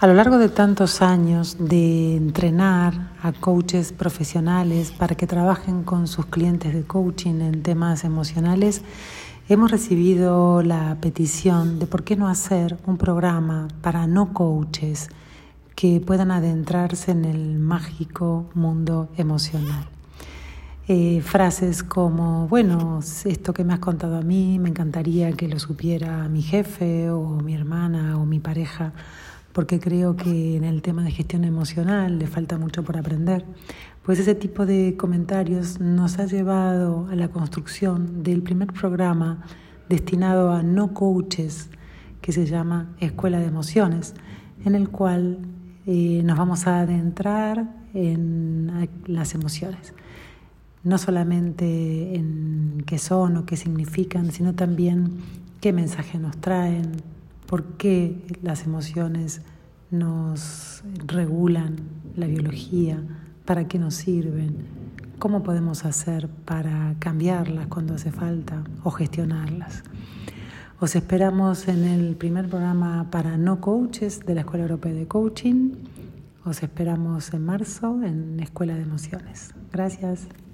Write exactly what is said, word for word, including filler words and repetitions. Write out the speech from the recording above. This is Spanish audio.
A lo largo de tantos años de entrenar a coaches profesionales para que trabajen con sus clientes de coaching en temas emocionales, hemos recibido la petición de por qué no hacer un programa para no coaches que puedan adentrarse en el mágico mundo emocional. Eh, frases como, bueno, esto que me has contado a mí, me encantaría que lo supiera mi jefe o mi hermana o mi pareja, porque creo que en el tema de gestión emocional le falta mucho por aprender. Pues ese tipo de comentarios nos ha llevado a la construcción del primer programa destinado a no coaches, que se llama Escuela de Emociones, en el cual eh, nos vamos a adentrar en las emociones. No solamente en qué son o qué significan, sino también qué mensaje nos traen, por qué las emociones nos regulan la biología, para qué nos sirven, cómo podemos hacer para cambiarlas cuando hace falta o gestionarlas. Os esperamos en el primer programa para no coaches de la Escuela Europea de Coaching. Os esperamos en marzo en Escuela de Emociones. Gracias.